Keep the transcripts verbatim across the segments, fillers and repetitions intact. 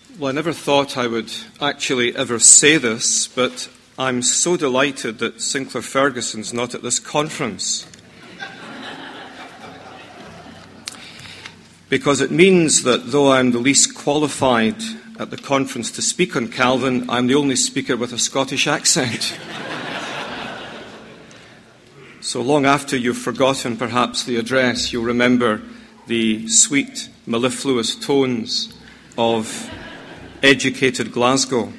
Well, I never thought I would actually ever say this, but I'm so delighted that Sinclair Ferguson's not at this conference. Because it means that though I'm the least qualified at the conference to speak on Calvin, I'm the only speaker with a Scottish accent. So long after you've forgotten perhaps the address, you'll remember the sweet, mellifluous tones of educated Glasgow.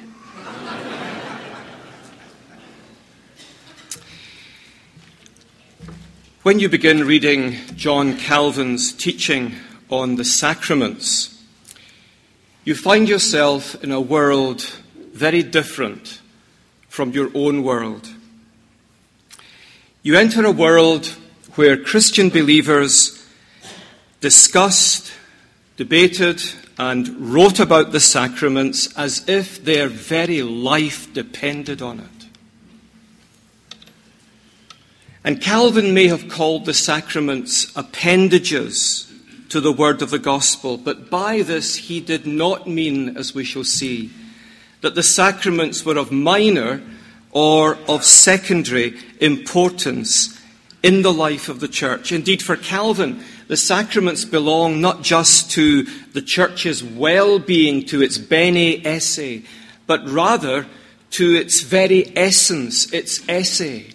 When you begin reading John Calvin's teaching on the sacraments, you find yourself in a world very different from your own world. You enter a world where Christian believers discussed, debated, and wrote about the sacraments as if their very life depended on it. And Calvin may have called the sacraments appendages to the word of the gospel, but by this he did not mean, as we shall see, that the sacraments were of minor or of secondary importance in the life of the church. Indeed, for Calvin, the sacraments belong not just to the church's well-being, to its bene esse, but rather to its very essence, its esse.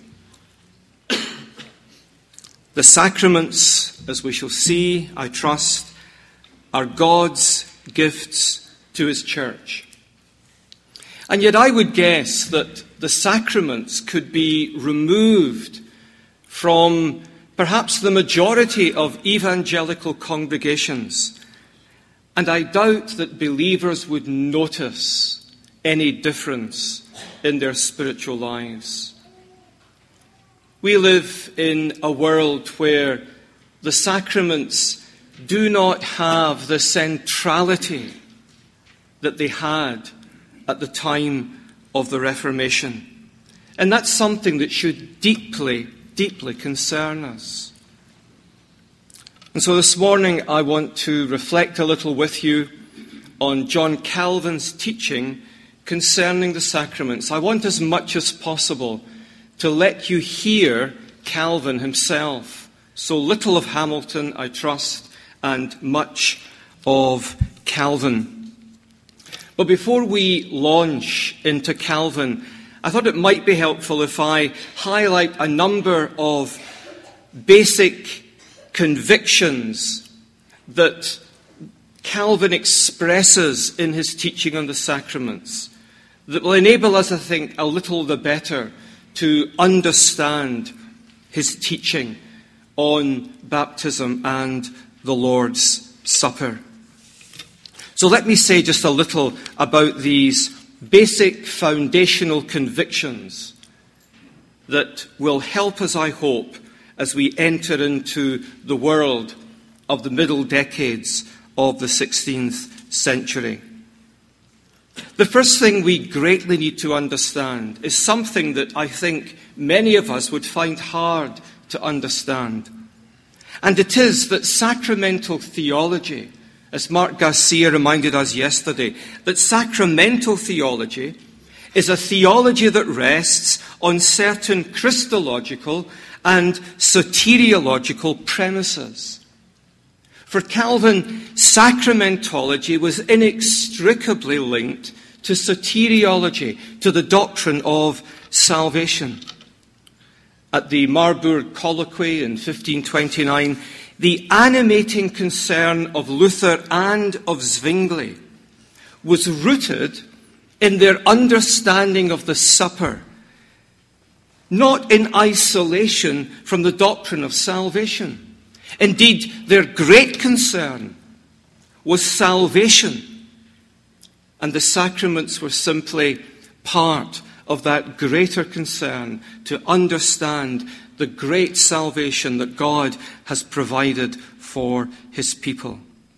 The sacraments, as we shall see, I trust, are God's gifts to his church. And yet I would guess that the sacraments could be removed from perhaps the majority of evangelical congregations, and I doubt that believers would notice any difference in their spiritual lives. We live in a world where the sacraments do not have the centrality that they had at the time of the Reformation. And that's something that should deeply deeply concern us. And so this morning I want to reflect a little with you on John Calvin's teaching concerning the sacraments. I want as much as possible to let you hear Calvin himself. So little of Hamilton, I trust, and much of Calvin. But before we launch into Calvin, I thought it might be helpful if I highlight a number of basic convictions that Calvin expresses in his teaching on the sacraments that will enable us, I think, a little the better to understand his teaching on baptism and the Lord's Supper. So let me say just a little about these basic foundational convictions that will help us, I hope, as we enter into the world of the middle decades of the sixteenth century. The first thing we greatly need to understand is something that I think many of us would find hard to understand. And it is that sacramental theology, as Mark Garcia reminded us yesterday, that sacramental theology is a theology that rests on certain Christological and soteriological premises. For Calvin, sacramentology was inextricably linked to soteriology, to the doctrine of salvation. At the Marburg Colloquy in fifteen twenty-nine, the animating concern of Luther and of Zwingli was rooted in their understanding of the supper, not in isolation from the doctrine of salvation. Indeed, their great concern was salvation, and the sacraments were simply part of that greater concern to understand the great salvation that God has provided for his people.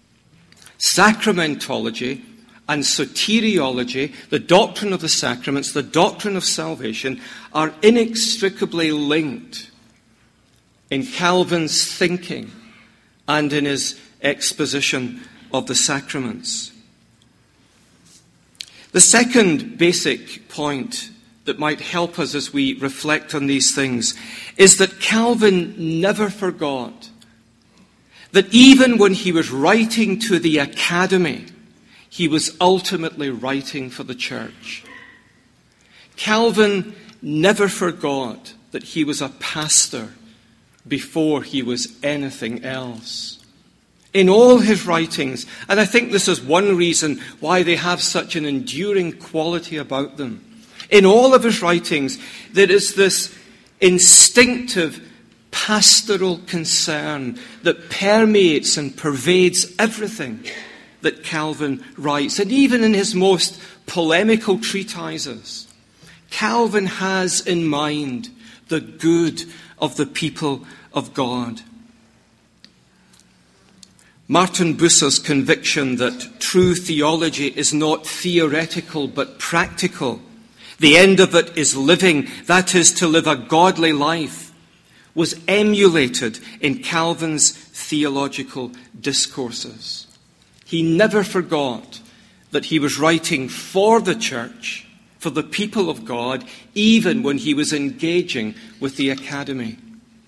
Sacramentology and soteriology, the doctrine of the sacraments, the doctrine of salvation, are inextricably linked in Calvin's thinking and in his exposition of the sacraments. The second basic point that might help us as we reflect on these things is that Calvin never forgot that even when he was writing to the academy, he was ultimately writing for the church. Calvin never forgot that he was a pastor before he was anything else. In all his writings, and I think this is one reason why they have such an enduring quality about them. In all of his writings, there is this instinctive pastoral concern that permeates and pervades everything that Calvin writes. And even in his most polemical treatises, Calvin has in mind the good of the people of God. Martin Bucer's conviction that true theology is not theoretical but practical, the end of it is living, that is, to live a godly life, was emulated in Calvin's theological discourses. He never forgot that he was writing for the church, for the people of God, even when he was engaging with the academy.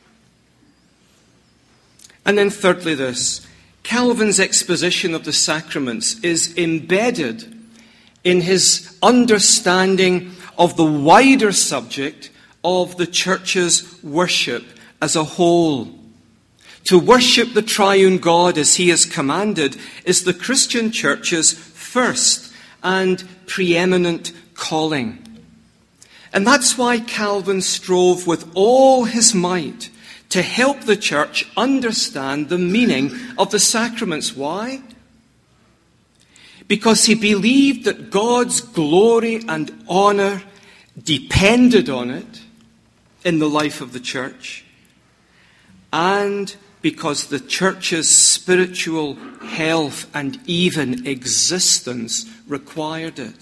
And then thirdly this, Calvin's exposition of the sacraments is embedded in his understanding of the wider subject of the church's worship as a whole. To worship the triune God as he has commanded is the Christian church's first and preeminent calling. And that's why Calvin strove with all his might to help the church understand the meaning of the sacraments. Why? Because he believed that God's glory and honor depended on it in the life of the church, and because the church's spiritual health and even existence required it.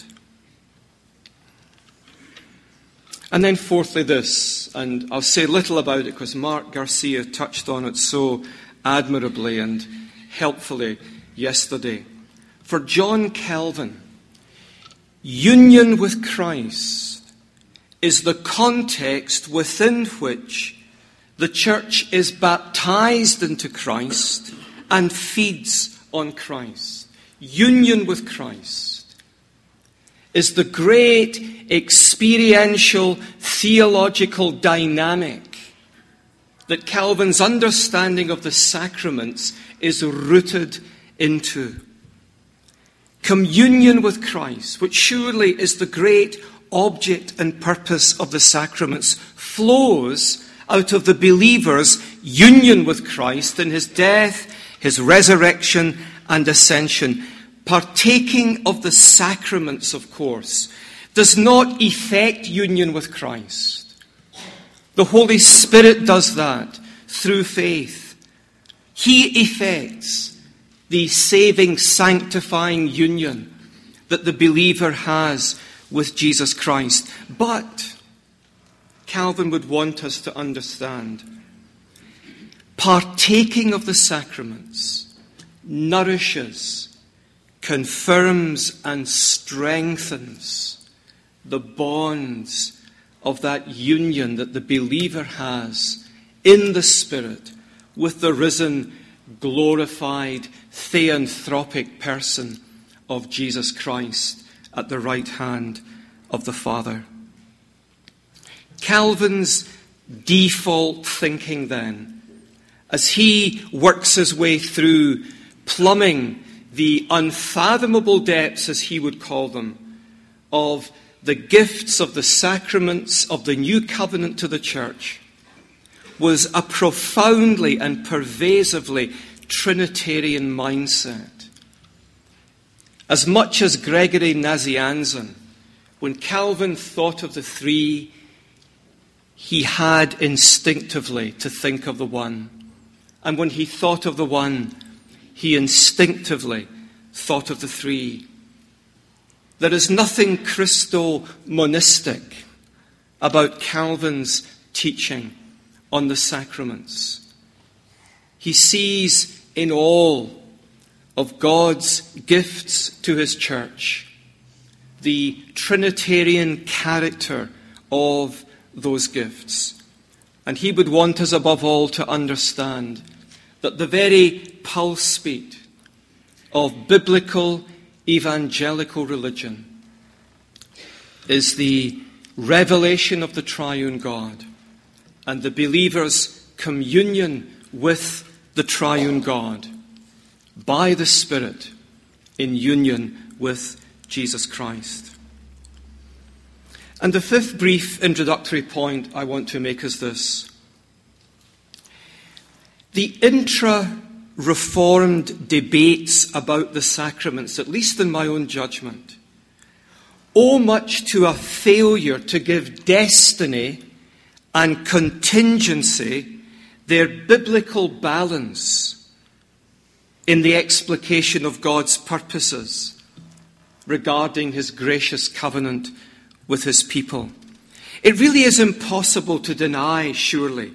And then fourthly this, and I'll say little about it because Mark Garcia touched on it so admirably and helpfully yesterday. For John Calvin, union with Christ is the context within which the church is baptized into Christ and feeds on Christ. Union with Christ is the great experiential theological dynamic that Calvin's understanding of the sacraments is rooted into. Communion with Christ, which surely is the great object and purpose of the sacraments, flows out of the believer's union with Christ in his death, his resurrection, and ascension. Partaking of the sacraments, of course, does not effect union with Christ. The Holy Spirit does that through faith. He effects the saving, sanctifying union that the believer has with Jesus Christ. But Calvin would want us to understand, partaking of the sacraments nourishes, confirms, and strengthens the bonds of that union that the believer has in the Spirit with the risen, glorified, theanthropic person of Jesus Christ at the right hand of the Father. Calvin's default thinking then, as he works his way through plumbing the unfathomable depths, as he would call them, of the gifts of the sacraments of the new covenant to the church, was a profoundly and pervasively Trinitarian mindset. As much as Gregory Nazianzen, when Calvin thought of the three, he had instinctively to think of the one. And when he thought of the one, he instinctively thought of the three. There is nothing Christo-monistic about Calvin's teaching on the sacraments. He sees in all of God's gifts to his church the Trinitarian character of those gifts. And he would want us above all to understand that the very pulse beat of biblical evangelical religion is the revelation of the triune God and the believer's communion with the triune God by the Spirit in union with Jesus Christ. And the fifth brief introductory point I want to make is this. The intra-Reformed debates about the sacraments, at least in my own judgment, owe much to a failure to give destiny and contingency their biblical balance in the explication of God's purposes regarding his gracious covenant with his people. It really is impossible to deny, surely,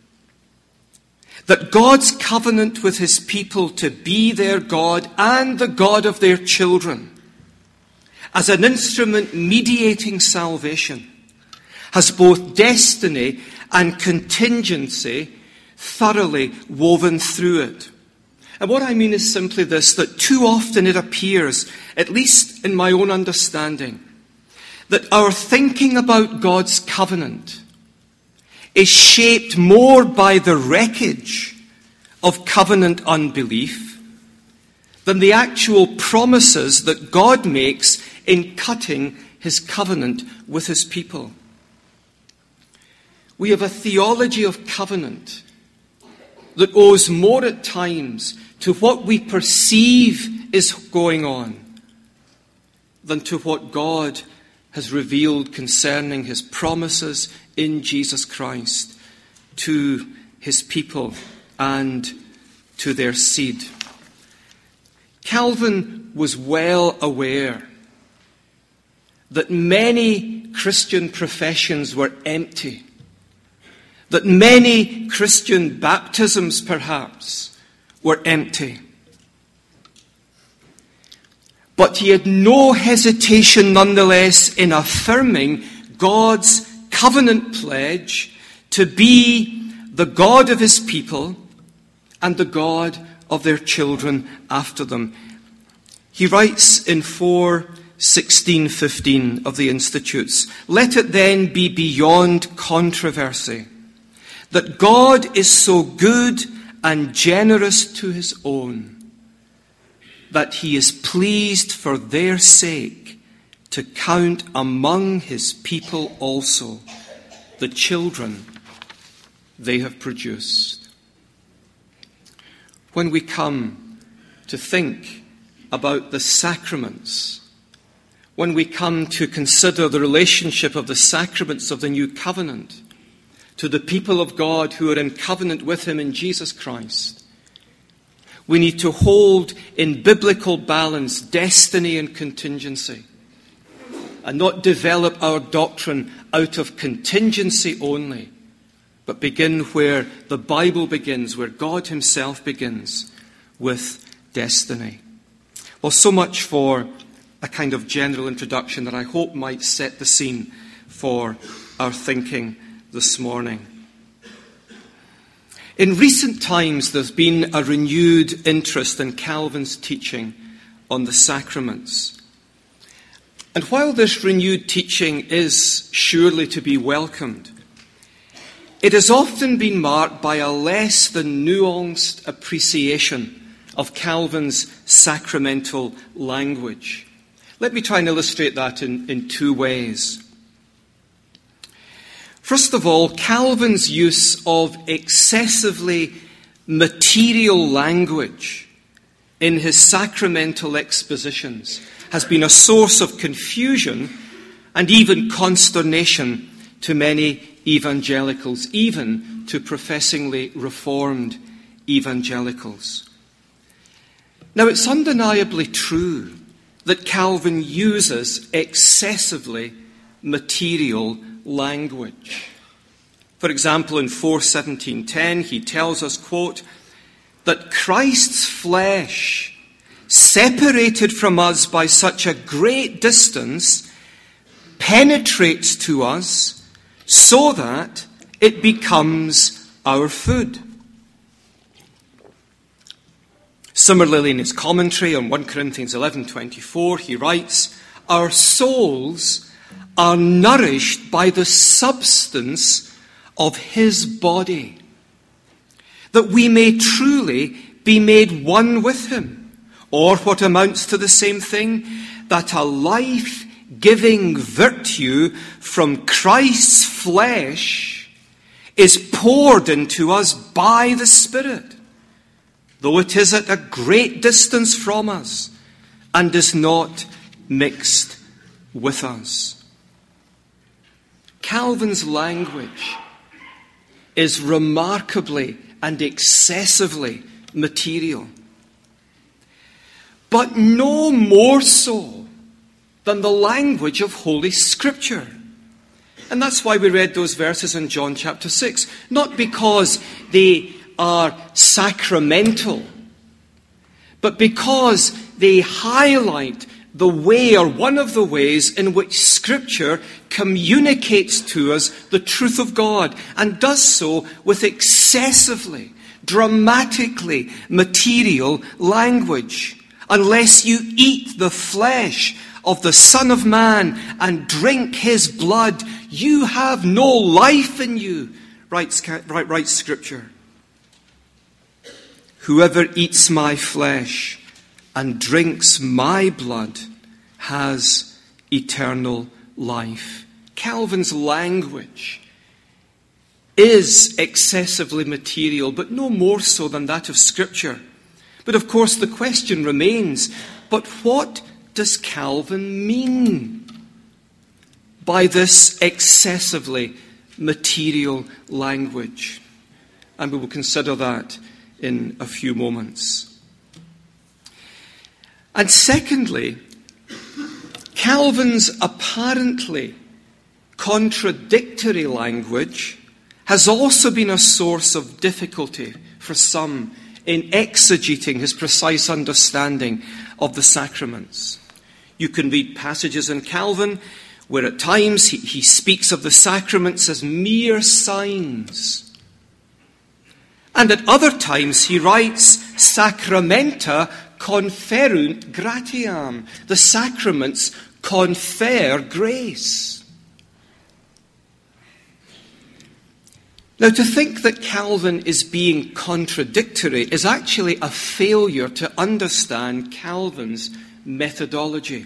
that God's covenant with his people to be their God and the God of their children, as an instrument mediating salvation, has both destiny and contingency thoroughly woven through it. And what I mean is simply this, that too often it appears, at least in my own understanding, that our thinking about God's covenant is shaped more by the wreckage of covenant unbelief than the actual promises that God makes in cutting his covenant with his people. We have a theology of covenant that owes more at times to what we perceive is going on than to what God has revealed concerning his promises in Jesus Christ to his people and to their seed. Calvin was well aware that many Christian professions were empty, that many Christian baptisms perhaps were empty. But he had no hesitation nonetheless in affirming God's covenant pledge to be the God of his people and the God of their children after them. He writes in four sixteen fifteen of the Institutes, "Let it then be beyond controversy that God is so good and generous to his own that he is pleased for their sake to count among his people also the children they have produced." When we come to think about the sacraments, when we come to consider the relationship of the sacraments of the new covenant to the people of God who are in covenant with him in Jesus Christ, we need to hold in biblical balance destiny and contingency, and not develop our doctrine out of contingency only, but begin where the Bible begins, where God himself begins, with destiny. Well, so much for a kind of general introduction that I hope might set the scene for our thinking this morning. In recent times, there's been a renewed interest in Calvin's teaching on the sacraments. And while this renewed teaching is surely to be welcomed, it has often been marked by a less than nuanced appreciation of Calvin's sacramental language. Let me try and illustrate that in, in two ways. First of all, Calvin's use of excessively material language in his sacramental expositions has been a source of confusion and even consternation to many evangelicals, even to professingly reformed evangelicals. Now, it's undeniably true that Calvin uses excessively material language. For example, in four seventeen ten, he tells us, quote, that Christ's flesh separated from us by such a great distance, penetrates to us so that it becomes our food. Similarly, in his commentary on First Corinthians eleven twenty-four, he writes, "Our souls are nourished by the substance of his body, that we may truly be made one with him," or what amounts to the same thing, that a life-giving virtue from Christ's flesh is poured into us by the Spirit, though it is at a great distance from us and is not mixed with us. Calvin's language is remarkably and excessively material, but no more so than the language of Holy Scripture. And that's why we read those verses in John chapter six, not because they are sacramental, but because they highlight the way, or one of the ways, in which Scripture communicates to us the truth of God, and does so with excessively, dramatically material language. Unless you eat the flesh of the Son of Man and drink his blood, you have no life in you, writes, writes Scripture. Whoever eats my flesh and drinks my blood has eternal life. Calvin's language is excessively material, but no more so than that of Scripture. But of course the question remains, but what does Calvin mean by this excessively material language? And we will consider that in a few moments. And secondly, Calvin's apparently contradictory language has also been a source of difficulty for some in exegeting his precise understanding of the sacraments. You can read passages in Calvin where at times he, he speaks of the sacraments as mere signs. And at other times he writes, sacramenta conferunt gratiam. The sacraments confer grace. Now, to think that Calvin is being contradictory is actually a failure to understand Calvin's methodology.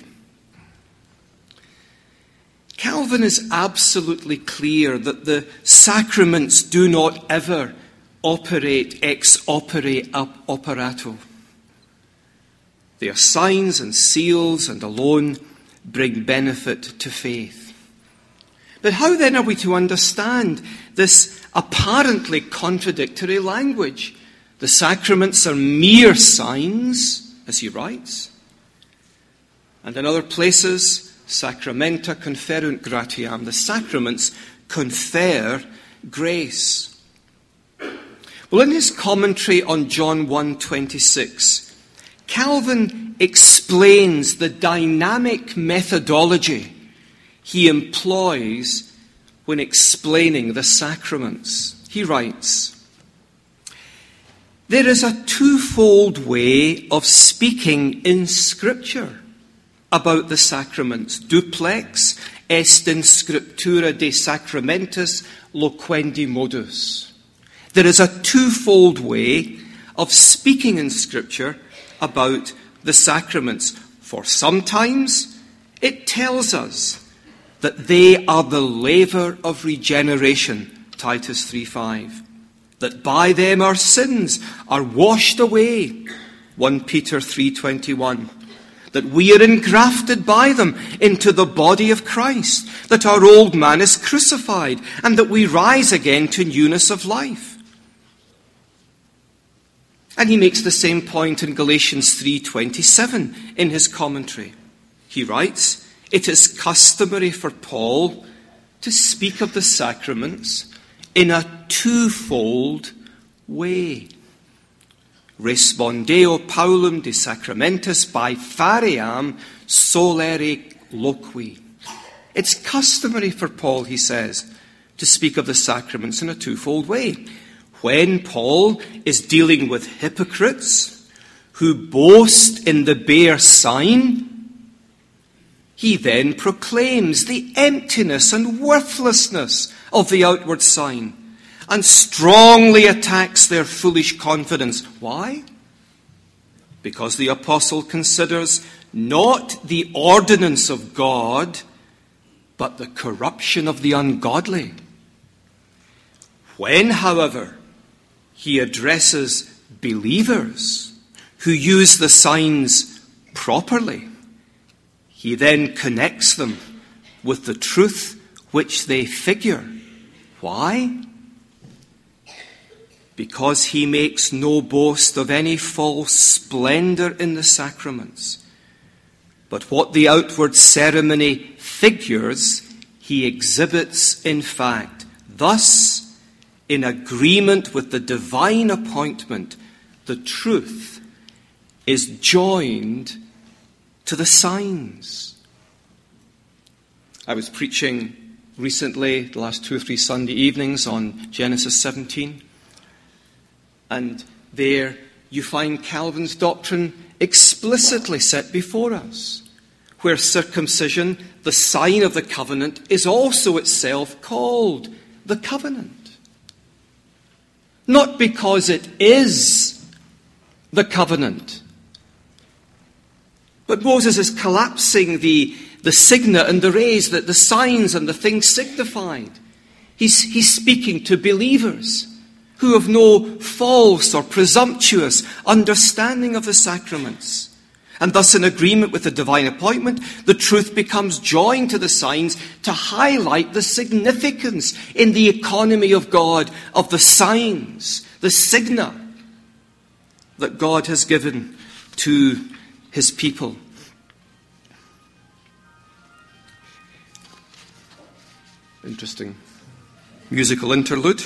Calvin is absolutely clear that the sacraments do not ever operate ex opere operato. They are signs and seals and alone bring benefit to faith. But how then are we to understand this apparently contradictory language? The sacraments are mere signs, as he writes. And in other places, sacramenta conferunt gratiam. The sacraments confer grace. Well, in his commentary on John one twenty-six, Calvin explains the dynamic methodology he employs when explaining the sacraments. He writes, "There is a twofold way of speaking in Scripture about the sacraments. Duplex est in scriptura de sacramentis loquendi modus." There is a twofold way of speaking in Scripture about the sacraments. For sometimes it tells us that they are the laver of regeneration, Titus three five, that by them our sins are washed away, First Peter three twenty-one, that we are engrafted by them into the body of Christ, that our old man is crucified, and that we rise again to newness of life. And he makes the same point in Galatians three twenty-seven in his commentary. He writes, "It is customary for Paul to speak of the sacraments in a twofold way." respondeo Paulum de sacramentis by fariam solere loqui. It's customary for Paul, he says, to speak of the sacraments in a twofold way. When Paul is dealing with hypocrites who boast in the bare sign, he then proclaims the emptiness and worthlessness of the outward sign and strongly attacks their foolish confidence. Why? Because the apostle considers not the ordinance of God, but the corruption of the ungodly. When, however, he addresses believers who use the signs properly, he then connects them with the truth which they figure. Why? Because he makes no boast of any false splendor in the sacraments, but what the outward ceremony figures, he exhibits in fact. Thus, in agreement with the divine appointment, the truth is joined to the signs. I was preaching recently, the last two or three Sunday evenings, on Genesis seventeen. And there you find Calvin's doctrine explicitly set before us, where circumcision, the sign of the covenant, is also itself called the covenant. Not because it is the covenant, but Moses is collapsing the, the signa and the rays, the, the signs and the things signified. He's, he's speaking to believers who have no false or presumptuous understanding of the sacraments. And thus, in agreement with the divine appointment, the truth becomes joined to the signs to highlight the significance in the economy of God of the signs, the signa that God has given to his people. Interesting musical interlude.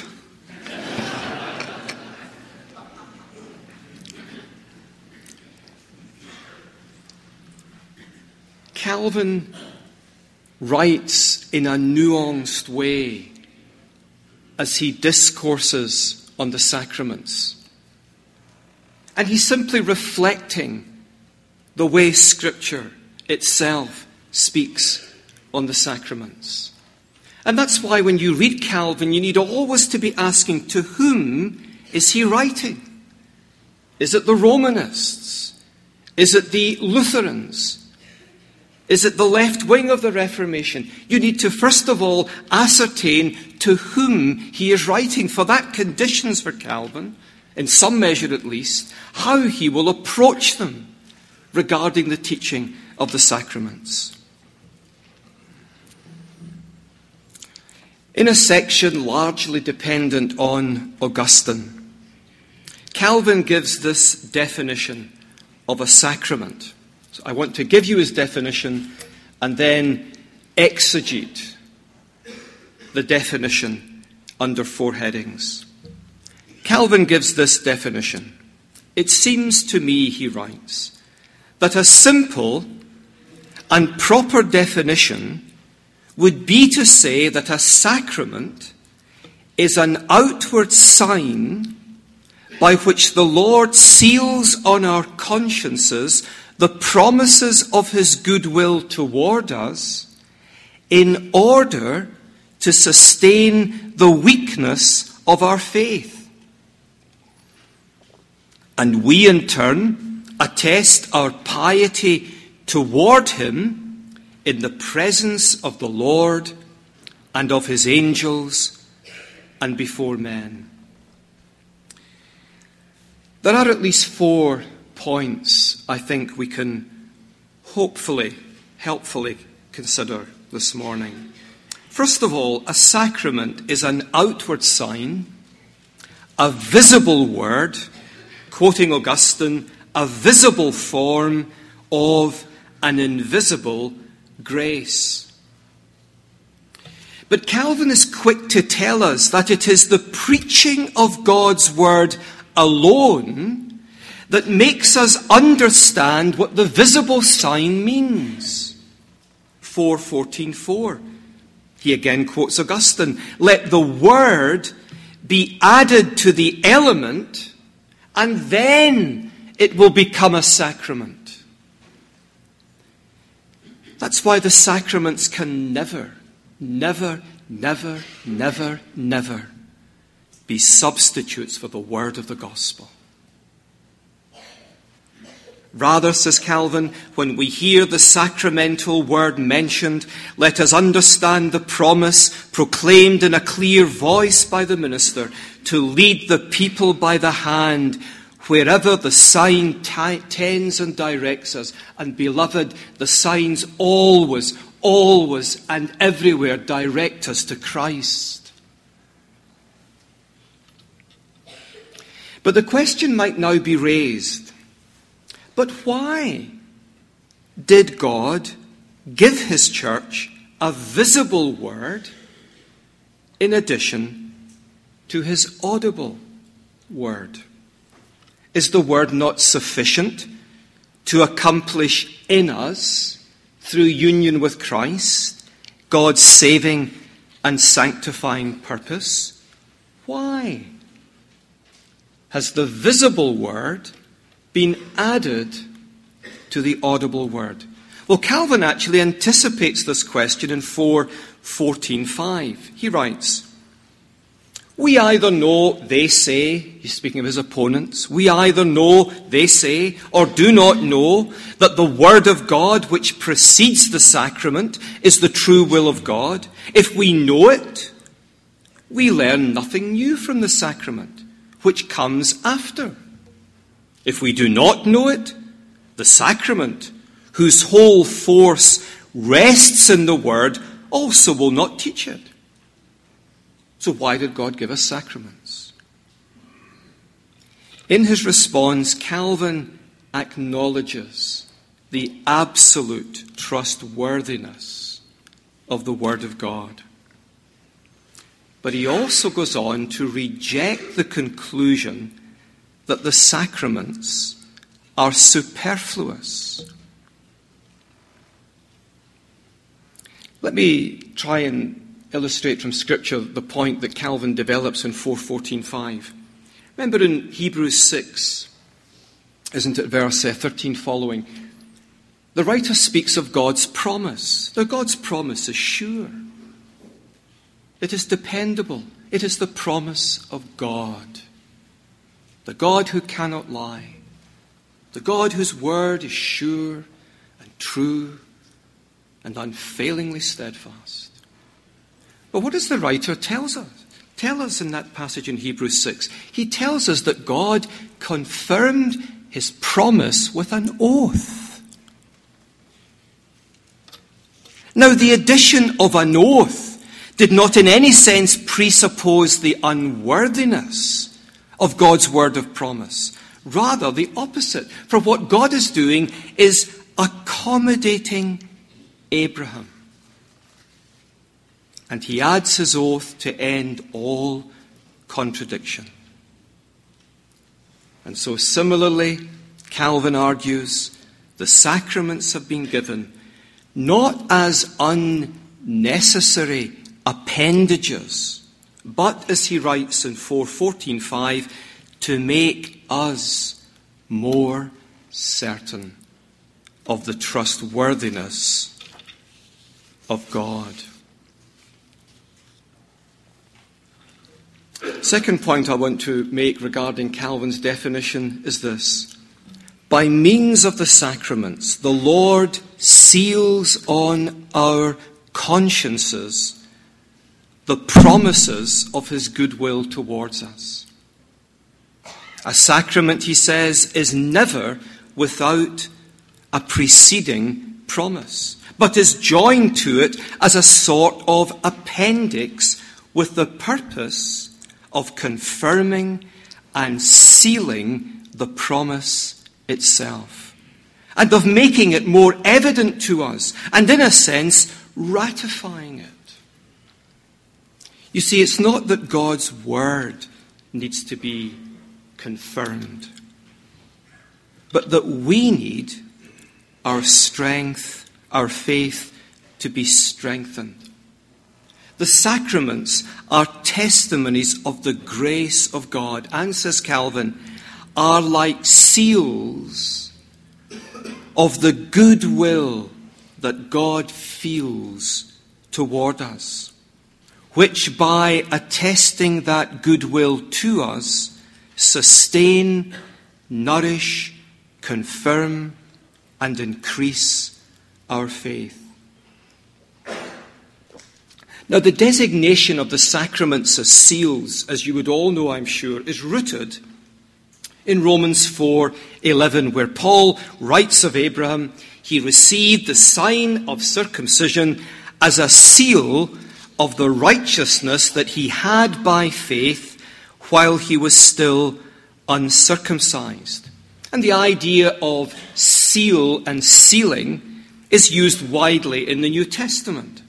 Calvin writes in a nuanced way as he discourses on the sacraments. And he's simply reflecting the way Scripture itself speaks on the sacraments. And that's why when you read Calvin, you need always to be asking, to whom is he writing? Is it the Romanists? Is it the Lutherans? Is it the left wing of the Reformation? You need to first of all ascertain to whom he is writing, for that conditions for Calvin, in some measure at least, how he will approach them regarding the teaching of the sacraments. In a section largely dependent on Augustine, Calvin gives this definition of a sacrament. So I want to give you his definition and then exegete the definition under four headings. Calvin gives this definition. It seems to me, he writes, that a simple and proper definition would be to say that a sacrament is an outward sign by which the Lord seals on our consciences the promises of his goodwill toward us in order to sustain the weakness of our faith. And we in turn attest our piety toward him in the presence of the Lord and of his angels and before men. There are at least four points I think we can hopefully, helpfully consider this morning. First of all, a sacrament is an outward sign, a visible word, quoting Augustine, a visible form of an invisible grace. But Calvin is quick to tell us that it is the preaching of God's word alone that makes us understand what the visible sign means. four fourteen four. He again quotes Augustine. Let the word be added to the element, and then it will become a sacrament. That's why the sacraments can never, never, never, never, never be substitutes for the word of the gospel. Rather, says Calvin, when we hear the sacramental word mentioned, let us understand the promise proclaimed in a clear voice by the minister to lead the people by the hand wherever the sign t- tends and directs us. And beloved, the signs always, always and everywhere direct us to Christ. But the question might now be raised, but why did God give his church a visible word in addition to his audible word? Is the word not sufficient to accomplish in us, through union with Christ, God's saving and sanctifying purpose? Why has the visible word been added to the audible word? Well, Calvin actually anticipates this question in four fourteen five. He writes, we either know, they say, he's speaking of his opponents, we either know, they say, or do not know that the word of God which precedes the sacrament is the true will of God. If we know it, we learn nothing new from the sacrament which comes after. If we do not know it, the sacrament, whose whole force rests in the word, also will not teach it. So why did God give us sacraments? In his response, Calvin acknowledges the absolute trustworthiness of the Word of God. But he also goes on to reject the conclusion that the sacraments are superfluous. Let me try and illustrate from Scripture the point that Calvin develops in four fourteen five. Remember in Hebrews six, isn't it, verse thirteen following, the writer speaks of God's promise. Now, God's promise is sure. It is dependable. It is the promise of God. The God who cannot lie. The God whose word is sure and true and unfailingly steadfast. But what does the writer tell us? Tell us in that passage in Hebrews six. He tells us that God confirmed his promise with an oath. Now, the addition of an oath did not in any sense presuppose the unworthiness of God's word of promise. Rather, the opposite. For what God is doing is accommodating Abraham. And he adds his oath to end all contradiction. And so similarly, Calvin argues, the sacraments have been given not as unnecessary appendages, but, as he writes in four fourteen five, to make us more certain of the trustworthiness of God. Second point I want to make regarding Calvin's definition is this. By means of the sacraments, the Lord seals on our consciences the promises of his goodwill towards us. A sacrament, he says, is never without a preceding promise, but is joined to it as a sort of appendix with the purpose of confirming and sealing the promise itself, and of making it more evident to us, and in a sense, ratifying it. You see, it's not that God's word needs to be confirmed. but that we need our strength, our faith to be strengthened. The sacraments are testimonies of the grace of God, and, says Calvin, are like seals of the goodwill that God feels toward us, which by attesting that goodwill to us, sustain, nourish, confirm, and increase our faith. Now, the designation of the sacraments as seals, as you would all know, I'm sure, is rooted in Romans four eleven, where Paul writes of Abraham, he received the sign of circumcision as a seal of the righteousness that he had by faith while he was still uncircumcised. And the idea of seal and sealing is used widely in the New Testament.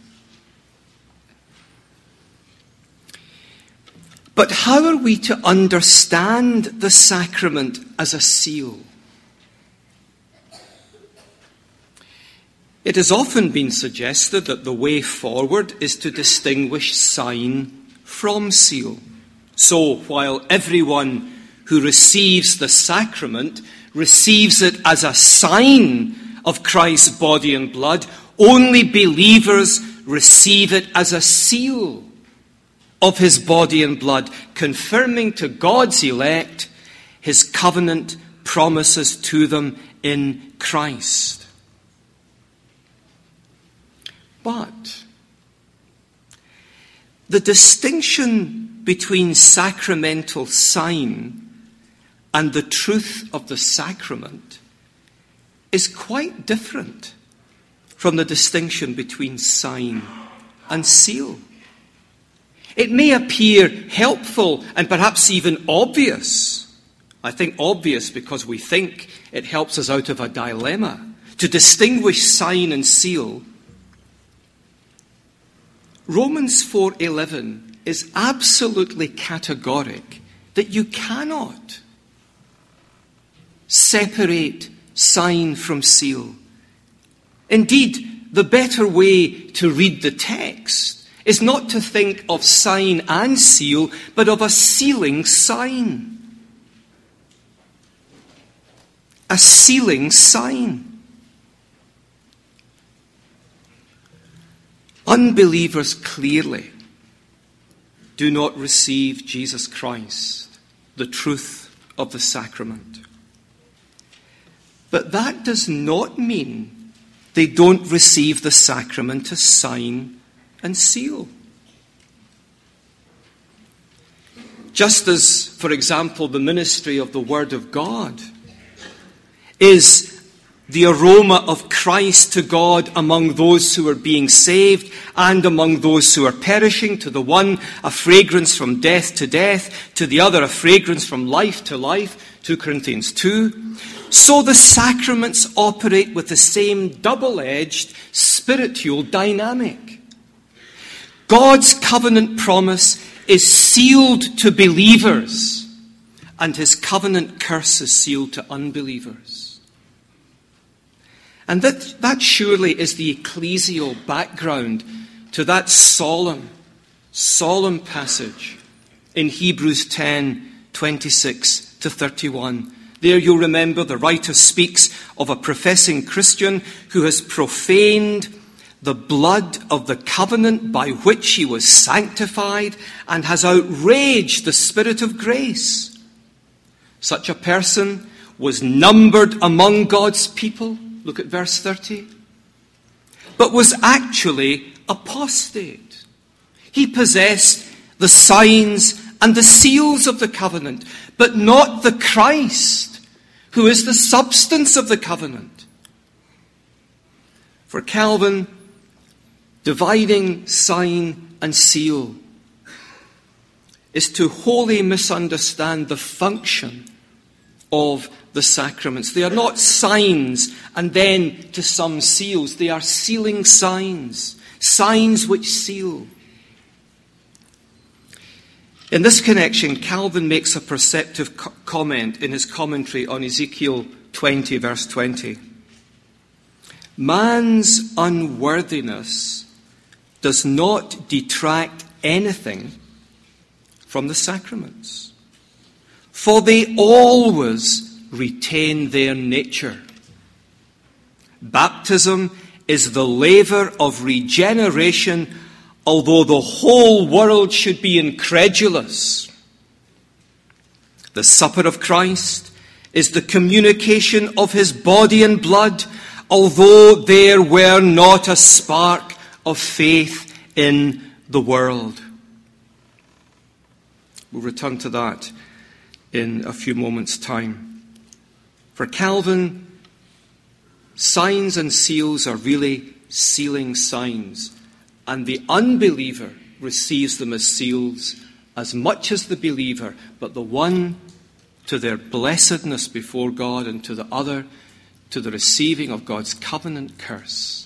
But how are we to understand the sacrament as a seal? It has often been suggested that the way forward is to distinguish sign from seal. So, while everyone who receives the sacrament receives it as a sign of Christ's body and blood, only believers receive it as a seal of his body and blood, confirming to God's elect his covenant promises to them in Christ. But the distinction between sacramental sign and the truth of the sacrament is quite different from the distinction between sign and seal. It may appear helpful and perhaps even obvious. I think obvious because we think it helps us out of a dilemma to distinguish sign and seal. Romans four eleven is absolutely categoric that you cannot separate sign from seal. Indeed, the better way to read the text is not to think of sign and seal, but of a sealing sign. A sealing sign. Unbelievers clearly do not receive Jesus Christ, the truth of the sacrament. But that does not mean they don't receive the sacrament as sign and seal. Just as, for example, the ministry of the Word of God is the aroma of Christ to God among those who are being saved and among those who are perishing, to the one a fragrance from death to death, to the other a fragrance from life to life, Second Corinthians two. So the sacraments operate with the same double-edged spiritual dynamic. God's covenant promise is sealed to believers, and his covenant curse is sealed to unbelievers. And that, that surely is the ecclesial background to that solemn, solemn passage in Hebrews ten, twenty-six to thirty-one. There you'll remember the writer speaks of a professing Christian who has profaned the blood of the covenant by which he was sanctified and has outraged the Spirit of grace. Such a person was numbered among God's people, look at verse thirty, but was actually apostate. He possessed the signs and the seals of the covenant, but not the Christ, who is the substance of the covenant. For Calvin, dividing sign and seal is to wholly misunderstand the function of the sacraments. They are not signs and then to some seals. They are sealing signs, signs which seal. In this connection, Calvin makes a perceptive co- comment in his commentary on Ezekiel twenty, verse twenty. Man's unworthiness does not detract anything from the sacraments, for they always retain their nature. Baptism is the laver of regeneration, although the whole world should be incredulous. The supper of Christ is the communication of his body and blood, although there were not a spark of faith in the world. We'll return to that in a few moments' time. For Calvin, signs and seals are really sealing signs, and the unbeliever receives them as seals as much as the believer, but the one to their blessedness before God, and to the other to the receiving of God's covenant curse.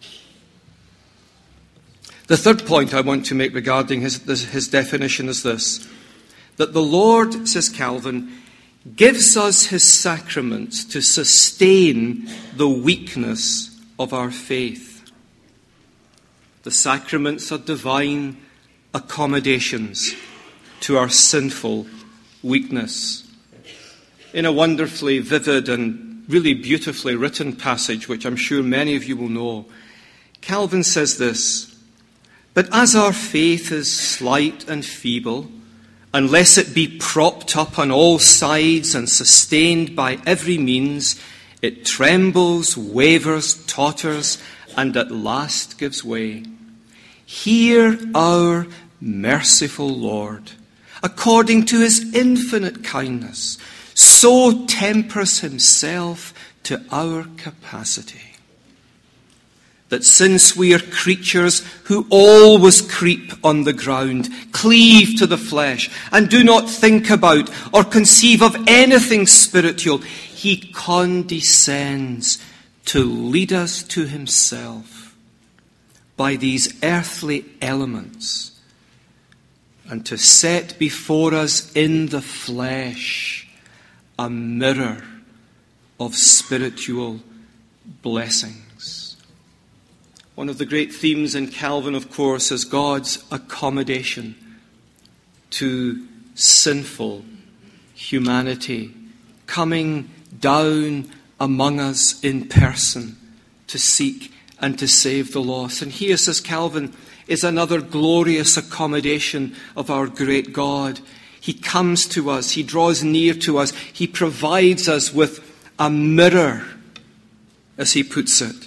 The third point I want to make regarding his, his definition is this: that the Lord, says Calvin, gives us his sacraments to sustain the weakness of our faith. The sacraments are divine accommodations to our sinful weakness. In a wonderfully vivid and really beautifully written passage, which I'm sure many of you will know, Calvin says this: "But as our faith is slight and feeble, unless it be propped up on all sides and sustained by every means, it trembles, wavers, totters, and at last gives way. Hear our merciful Lord, according to his infinite kindness, so tempers himself to our capacity, that since we are creatures who always creep on the ground, cleave to the flesh, and do not think about or conceive of anything spiritual, he condescends to lead us to himself by these earthly elements, and to set before us in the flesh a mirror of spiritual blessings." One of the great themes in Calvin, of course, is God's accommodation to sinful humanity, coming down among us in person to seek and to save the lost. And here, says Calvin, is another glorious accommodation of our great God. He comes to us, he draws near to us, he provides us with a mirror, as he puts it,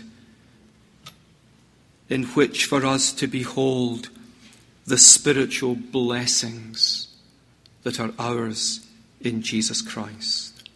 in which for us to behold the spiritual blessings that are ours in Jesus Christ.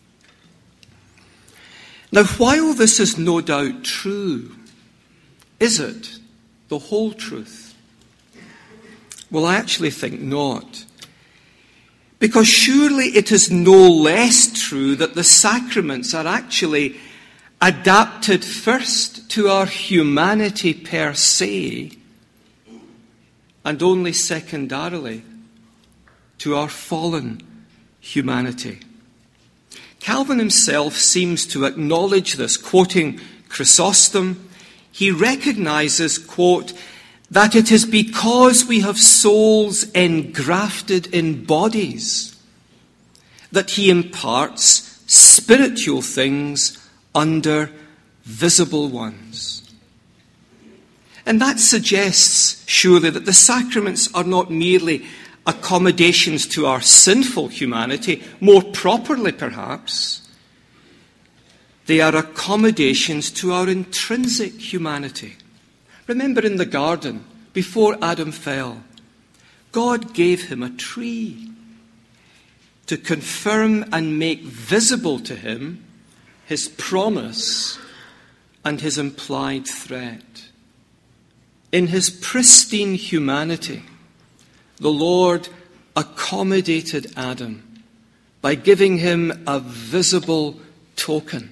Now, while this is no doubt true, is it the whole truth? Well, I actually think not. Because surely it is no less true that the sacraments are actually adapted first to our humanity per se, and only secondarily to our fallen humanity. Calvin himself seems to acknowledge this. Quoting Chrysostom, he recognizes, quote, that it is because we have souls engrafted in bodies that he imparts spiritual things under visible ones. And that suggests, surely, that the sacraments are not merely accommodations to our sinful humanity, more properly perhaps. They are accommodations to our intrinsic humanity. Remember in the garden, before Adam fell, God gave him a tree to confirm and make visible to him his promise and his implied threat. In his pristine humanity, the Lord accommodated Adam by giving him a visible token.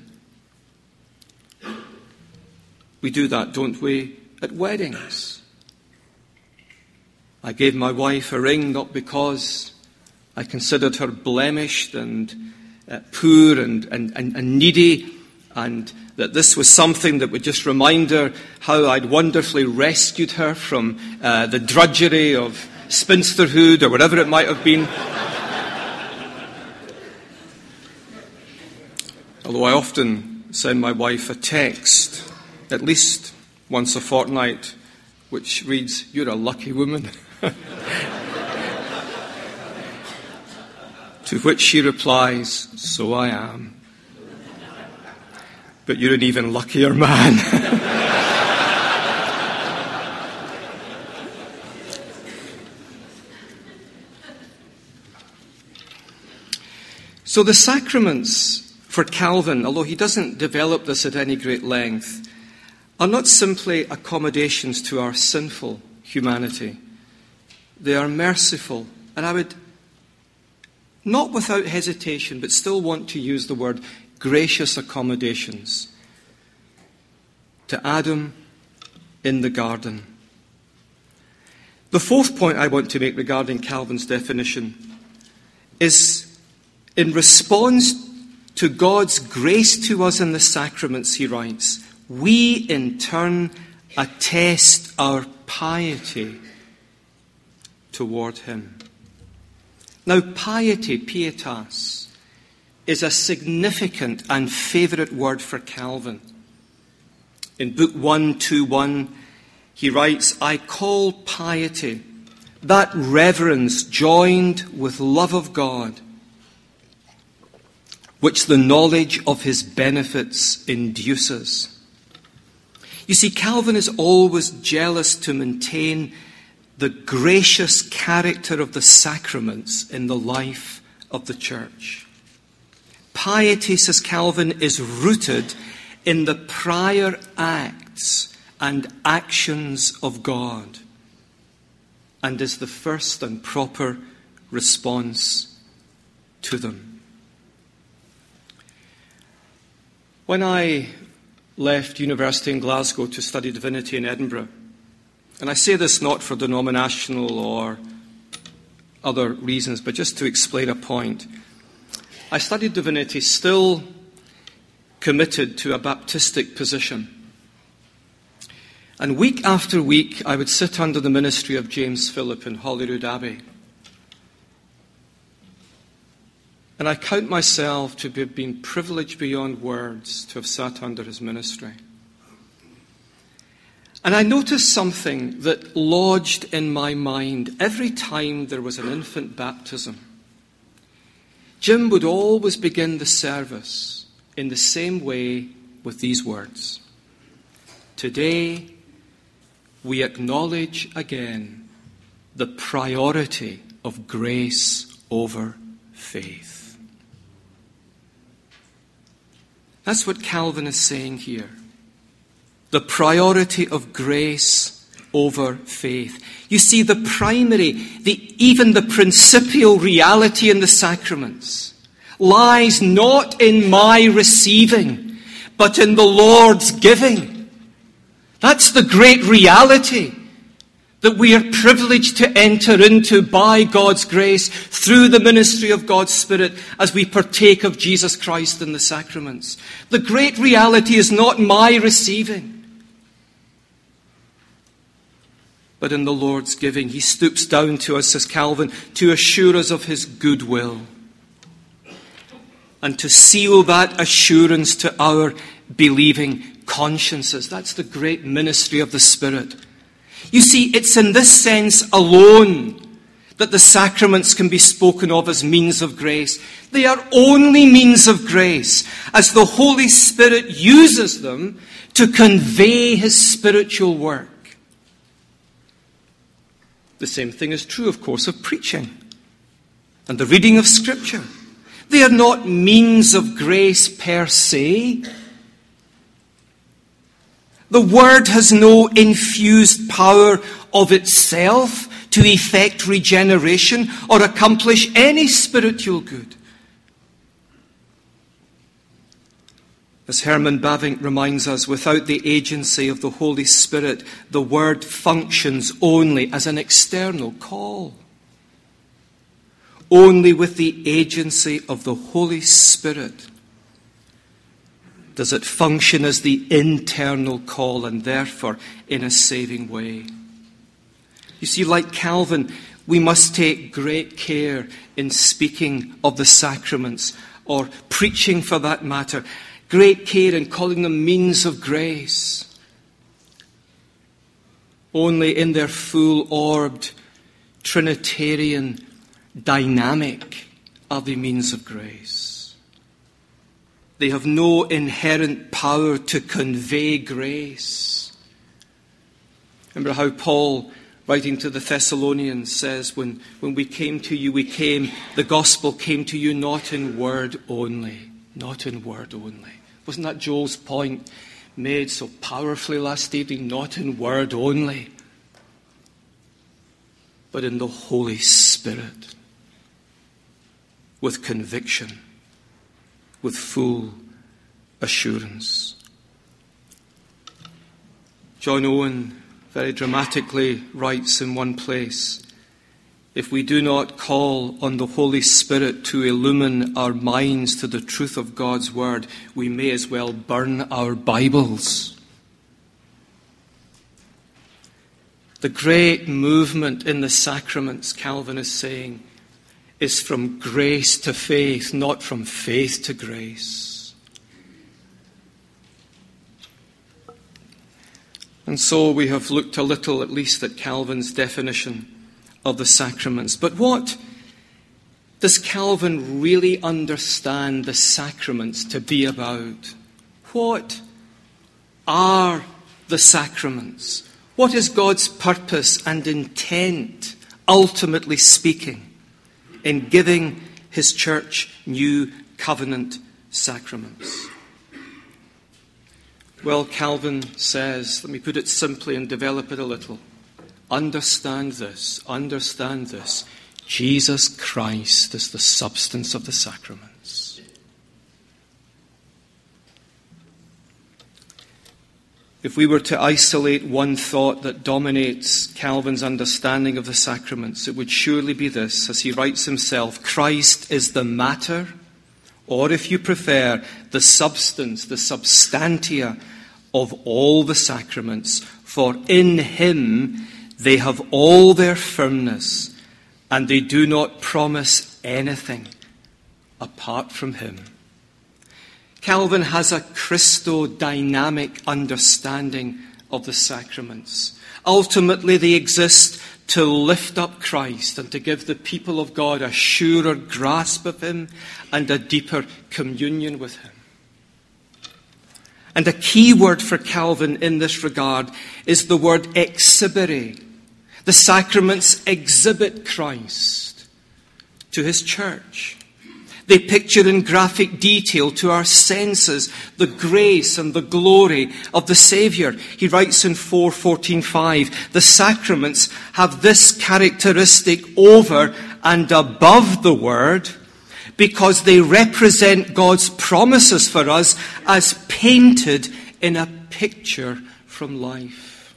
We do that, don't we, at weddings? I gave my wife a ring not because I considered her blemished and uh, poor and, and, and, and needy, and that this was something that would just remind her how I'd wonderfully rescued her from uh, the drudgery of spinsterhood or whatever it might have been. Although I often send my wife a text, at least once a fortnight, which reads, "You're a lucky woman." To which she replies, "So I am. But you're an even luckier man." So the sacraments for Calvin, although he doesn't develop this at any great length, are not simply accommodations to our sinful humanity. They are merciful, and I would, not without hesitation, but still want to use the word gracious accommodations to Adam in the garden. The fourth point I want to make regarding Calvin's definition is in response to God's grace to us in the sacraments, he writes, we in turn attest our piety toward him. Now, piety, pietas, is a significant and favourite word for Calvin. In Book one twenty-one, he writes, I call piety that reverence joined with love of God, which the knowledge of his benefits induces. You see, Calvin is always jealous to maintain the gracious character of the sacraments in the life of the church. Piety, says Calvin, is rooted in the prior acts and actions of God, and is the first and proper response to them. When I left university in Glasgow to study divinity in Edinburgh, and I say this not for denominational or other reasons, but just to explain a point, I studied divinity still committed to a Baptistic position. And week after week, I would sit under the ministry of James Philip in Holyrood Abbey. And I count myself to have been privileged beyond words to have sat under his ministry. And I noticed something that lodged in my mind every time there was an infant baptism. Jim would always begin the service in the same way with these words. Today, we acknowledge again the priority of grace over faith. That's what Calvin is saying here. The priority of grace over faith. You see, the primary, the, even the principal reality in the sacraments lies not in my receiving, but in the Lord's giving. That's the great reality that we are privileged to enter into by God's grace through the ministry of God's Spirit as we partake of Jesus Christ in the sacraments. The great reality is not my receiving, but in the Lord's giving. He stoops down to us, says Calvin, to assure us of his goodwill and to seal that assurance to our believing consciences. That's the great ministry of the Spirit. You see, it's in this sense alone that the sacraments can be spoken of as means of grace. They are only means of grace as the Holy Spirit uses them to convey his spiritual work. The same thing is true, of course, of preaching and the reading of Scripture. They are not means of grace per se. The Word has no infused power of itself to effect regeneration or accomplish any spiritual good. As Herman Bavinck reminds us, without the agency of the Holy Spirit, the Word functions only as an external call. only with the agency of the Holy Spirit does it function as the internal call and therefore in a saving way. You see, like Calvin, we must take great care in speaking of the sacraments, or preaching for that matter, great care in calling them means of grace. Only in their full-orbed Trinitarian dynamic are they means of grace. They have no inherent power to convey grace. Remember how Paul, writing to the Thessalonians, says, when, when we came to you, we came, the gospel came to you not in word only. Not in word only. Wasn't that Joel's point made so powerfully last evening? Not in word only, but in the Holy Spirit, with conviction, with full assurance. John Owen very dramatically writes in one place, if we do not call on the Holy Spirit to illumine our minds to the truth of God's word, we may as well burn our Bibles. The great movement in the sacraments, Calvin is saying, is from grace to faith, not from faith to grace. And so we have looked a little, at least, at Calvin's definition of the sacraments. But what does Calvin really understand the sacraments to be about? What are the sacraments? What is God's purpose and intent, ultimately speaking, in giving his church new covenant sacraments? Well, Calvin says, let me put it simply and develop it a little. Understand this, understand this. Jesus Christ is the substance of the sacraments. If we were to isolate one thought that dominates Calvin's understanding of the sacraments, it would surely be this, as he writes himself, Christ is the matter, or if you prefer, the substance, the substantia of all the sacraments, for in him they have all their firmness, and they do not promise anything apart from him. Calvin has a Christodynamic understanding of the sacraments. Ultimately, they exist to lift up Christ and to give the people of God a surer grasp of him and a deeper communion with him. And a key word for Calvin in this regard is the word exhibere. The sacraments exhibit Christ to his church. They picture in graphic detail to our senses the grace and the glory of the Saviour. He writes in four fourteen five, the sacraments have this characteristic over and above the Word, because they represent God's promises for us as painted in a picture from life.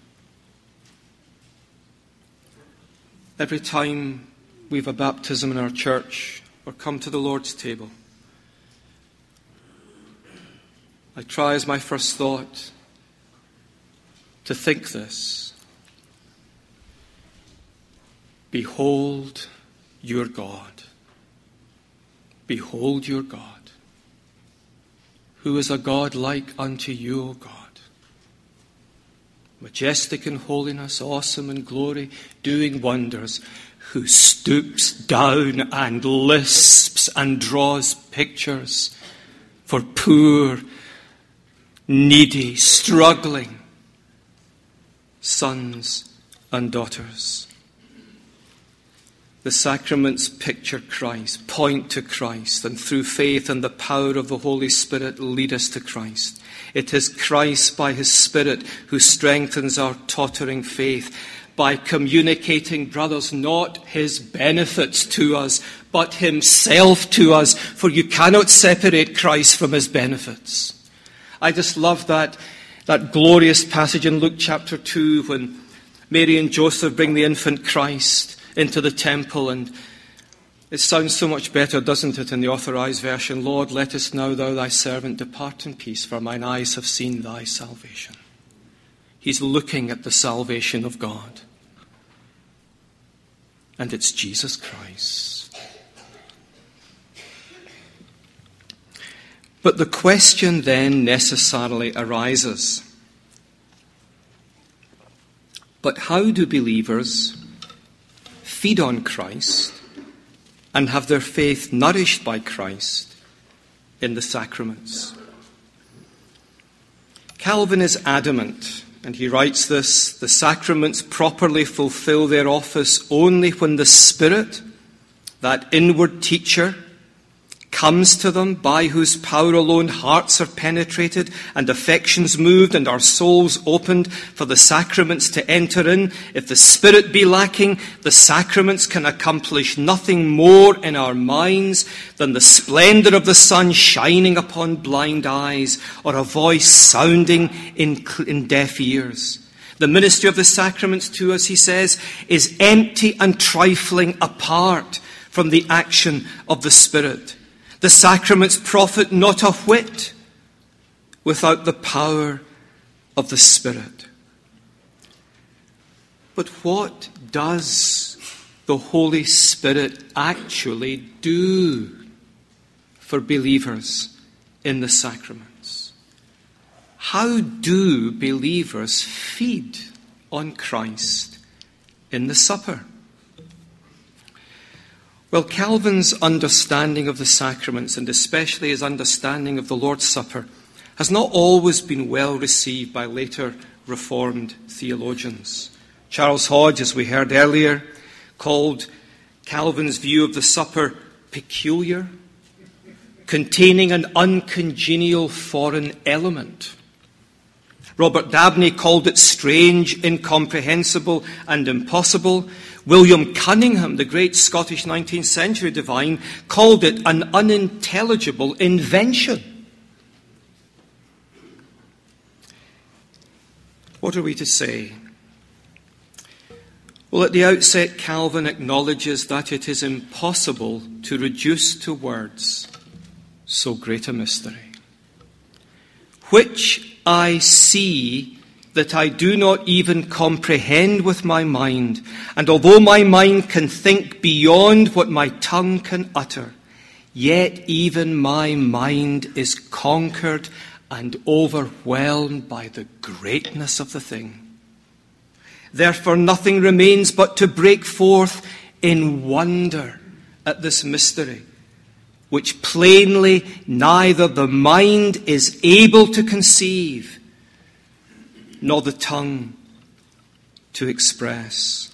Every time we have a baptism in our church or come to the Lord's table, I try as my first thought to think this: behold your God. Behold your God. Who is a God like unto you, O God? Majestic in holiness, awesome in glory, doing wonders, who stoops down and lisps and draws pictures for poor, needy, struggling sons and daughters. The sacraments picture Christ, point to Christ, and through faith and the power of the Holy Spirit lead us to Christ. It is Christ by his Spirit who strengthens our tottering faith by communicating, brothers, not his benefits to us, but himself to us, for you cannot separate Christ from his benefits. I just love that, that glorious passage in Luke chapter two when Mary and Joseph bring the infant Christ into the temple, and It sounds so much better, doesn't it, in the Authorized Version? Lord, lettest now thou thy servant depart in peace, for mine eyes have seen thy salvation. He's looking at the salvation of God. And it's Jesus Christ. But the question then necessarily arises. But how do believers feed on Christ and have their faith nourished by Christ in the sacraments? Calvin is adamant, and he writes this: the sacraments properly fulfill their office only when the Spirit, that inward teacher, comes to them, by whose power alone hearts are penetrated and affections moved and our souls opened for the sacraments to enter in. If the Spirit be lacking, the sacraments can accomplish nothing more in our minds than the splendor of the sun shining upon blind eyes or a voice sounding in, in deaf ears. The ministry of the sacraments to us, he says, is empty and trifling apart from the action of the Spirit. The sacraments profit not a whit without the power of the Spirit. But what does the Holy Spirit actually do for believers in the sacraments? How do believers feed on Christ in the supper? Well, Calvin's understanding of the sacraments, and especially his understanding of the Lord's Supper, has not always been well received by later Reformed theologians. Charles Hodge, as we heard earlier, called Calvin's view of the supper peculiar, containing an uncongenial foreign element. Robert Dabney called it strange, incomprehensible, and impossible. William Cunningham, the great Scottish nineteenth century divine, called it an unintelligible invention. What are we to say? Well, at the outset, Calvin acknowledges that it is impossible to reduce to words so great a mystery, which I see that I do not even comprehend with my mind, and although my mind can think beyond what my tongue can utter, yet even my mind is conquered and overwhelmed by the greatness of the thing. Therefore nothing remains but to break forth in wonder at this mystery, which plainly neither the mind is able to conceive, nor the tongue to express.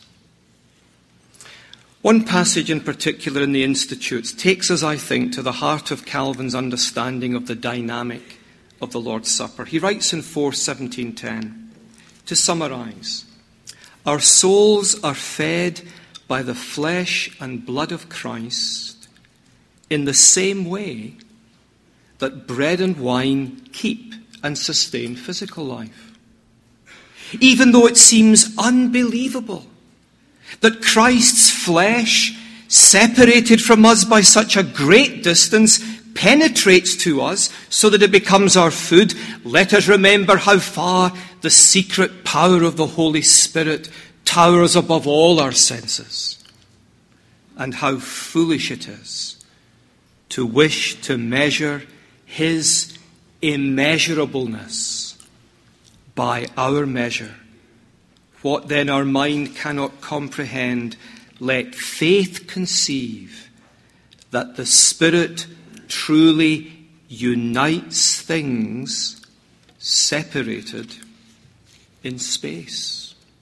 One passage in particular in the Institutes takes us, I think, to the heart of Calvin's understanding of the dynamic of the Lord's Supper. He writes in four seventeen ten, to summarize, our souls are fed by the flesh and blood of Christ in the same way that bread and wine keep and sustain physical life. Even though it seems unbelievable that Christ's flesh, separated from us by such a great distance, penetrates to us so that it becomes our food, let us remember how far the secret power of the Holy Spirit towers above all our senses, and how foolish it is to wish to measure his immeasurableness by our measure. What then our mind cannot comprehend, let faith conceive that the Spirit truly unites things separated in space.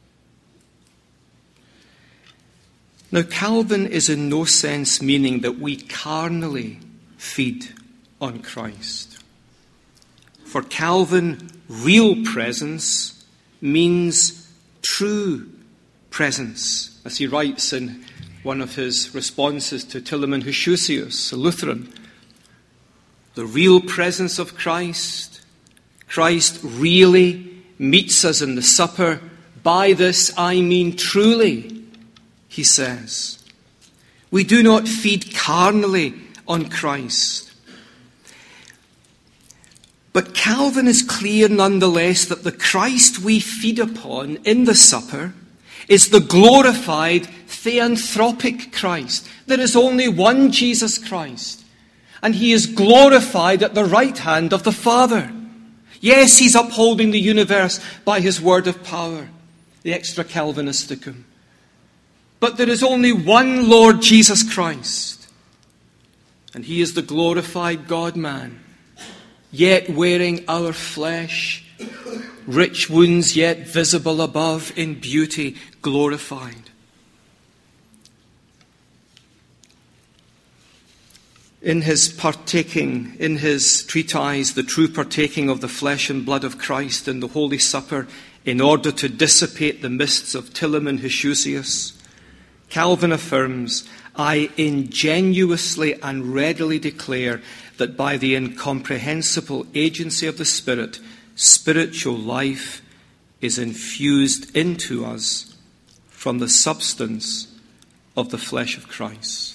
Now, Calvin is in no sense meaning that we carnally feed on Christ. For Calvin, real presence means true presence, as he writes in one of his responses to Tillemann Hususius, a Lutheran. The real presence of Christ, Christ really meets us in the supper. By this I mean truly, he says. We do not feed carnally on Christ. But Calvin is clear nonetheless that the Christ we feed upon in the supper is the glorified theanthropic Christ. There is only one Jesus Christ, and he is glorified at the right hand of the Father. Yes, he's upholding the universe by his word of power, the extra Calvinisticum. But there is only one Lord Jesus Christ, and he is the glorified God-man, yet wearing our flesh, rich wounds yet visible above, in beauty glorified. In his partaking, in his treatise, The True Partaking of the Flesh and Blood of Christ in the Holy Supper, in order to dissipate the mists of Tillam and Heshusius, Calvin affirms, I ingenuously and readily declare that by the incomprehensible agency of the Spirit, spiritual life is infused into us from the substance of the flesh of Christ.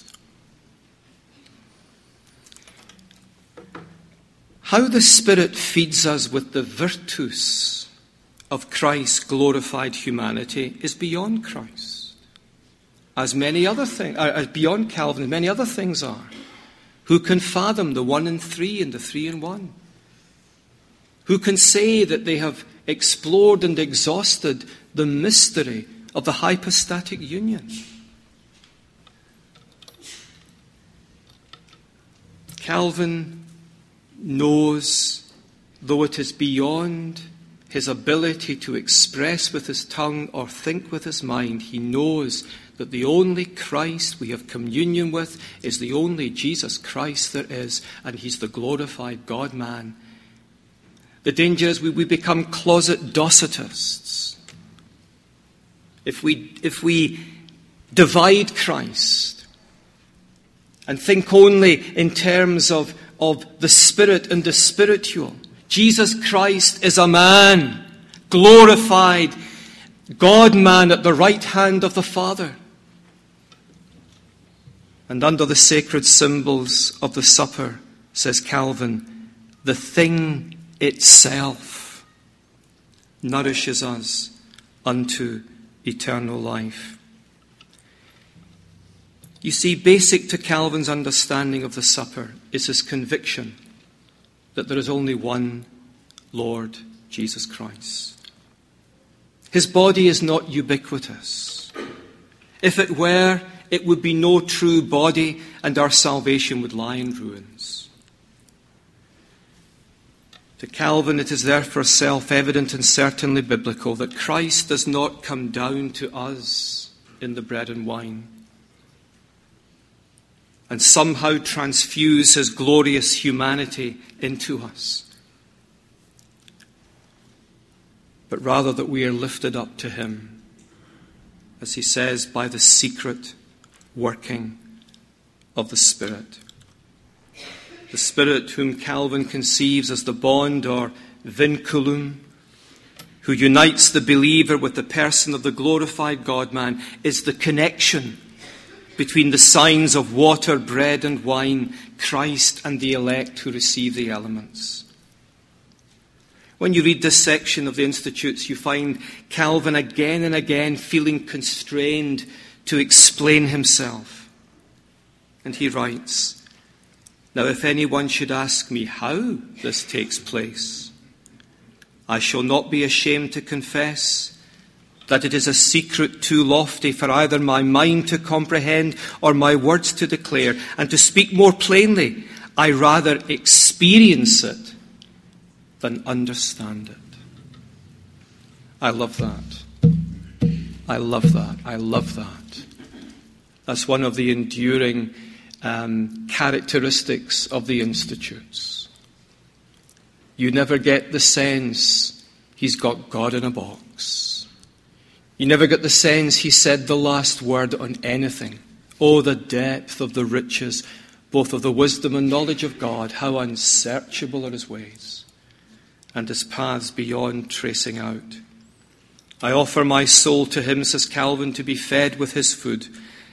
How the Spirit feeds us with the virtus of Christ's glorified humanity is beyond Christ, as many other things, as beyond Calvin, as many other things are. Who can fathom the one in three and the three in one? Who can say that they have explored and exhausted the mystery of the hypostatic union? Calvin knows, though it is beyond his ability to express with his tongue or think with his mind, he knows that the only Christ we have communion with is the only Jesus Christ there is, and he's the glorified God-man. The danger is we, we become closet Docetists. If we, if we divide Christ and think only in terms of, of the spirit and the spiritual, Jesus Christ is a man, glorified God-man at the right hand of the Father. And under the sacred symbols of the supper, says Calvin, the thing itself nourishes us unto eternal life. You see, basic to Calvin's understanding of the supper is his conviction that there is only one Lord Jesus Christ. His body is not ubiquitous. If it were, it would be no true body, and our salvation would lie in ruins. To Calvin, it is therefore self-evident and certainly biblical that Christ does not come down to us in the bread and wine and somehow transfuse his glorious humanity into us, but rather that we are lifted up to him, as he says, by the secret working of the Spirit. The Spirit whom Calvin conceives as the bond or vinculum, who unites the believer with the person of the glorified God-man, is the connection between the signs of water, bread and wine, Christ and the elect who receive the elements. When you read this section of the Institutes, you find Calvin again and again feeling constrained to explain himself. And he writes, now if anyone should ask me how this takes place, I shall not be ashamed to confess that it is a secret too lofty for either my mind to comprehend or my words to declare. And to speak more plainly, I rather experience it than understand it. I love that. I love that. I love that. That's one of the enduring um, characteristics of the Institutes. You never get the sense he's got God in a box. You never get the sense he said the last word on anything. Oh, the depth of the riches, both of the wisdom and knowledge of God. How unsearchable are his ways, and his paths beyond tracing out. I offer my soul to him, says Calvin, to be fed with his food,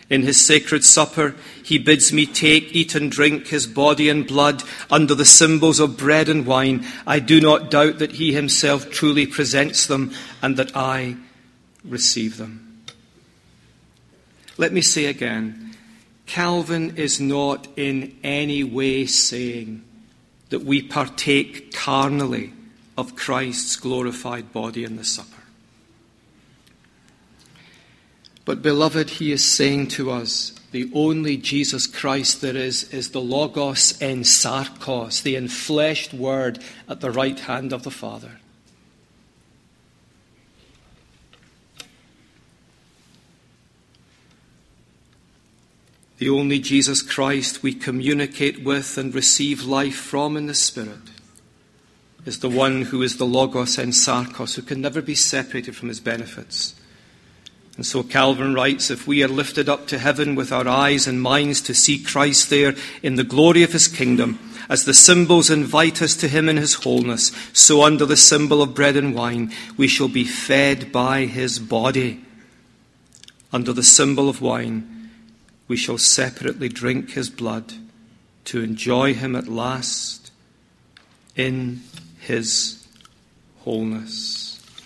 In his sacred supper, he bids me take, eat and drink his body and blood under the symbols of bread and wine. I do not doubt that he himself truly presents them and that I receive them. Let me say again, Calvin is not in any way saying that we partake carnally of Christ's glorified body in the supper. But beloved, he is saying to us, the only Jesus Christ there is, is the Logos en Sarkos, the enfleshed Word at the right hand of the Father. The only Jesus Christ we communicate with and receive life from in the Spirit is the one who is the Logos en Sarkos, who can never be separated from his benefits. And so Calvin writes, if we are lifted up to heaven with our eyes and minds to see Christ there in the glory of his kingdom, as the symbols invite us to him in his wholeness, so under the symbol of bread and wine, we shall be fed by his body. Under the symbol of wine, we shall separately drink his blood to enjoy him at last in his wholeness.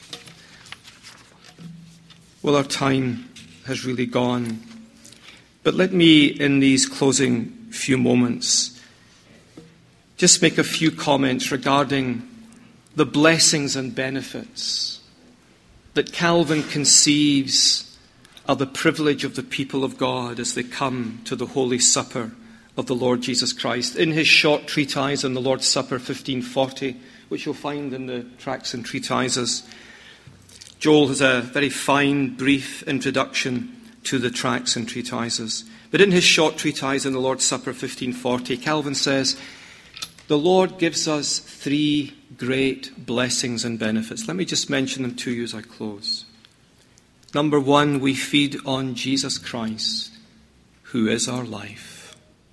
Well, our time has really gone. But let me, in these closing few moments, just make a few comments regarding the blessings and benefits that Calvin conceives are the privilege of the people of God as they come to the Holy Supper of the Lord Jesus Christ. In his short treatise on the Lord's Supper, fifteen forty, which you'll find in the tracts and treatises, Joel has a very fine, brief introduction to the tracts and treatises. But in his short treatise on the Lord's Supper, fifteen forty, Calvin says, the Lord gives us three great blessings and benefits. Let me just mention them to you as I close. Number one, we feed on Jesus Christ, who is our life.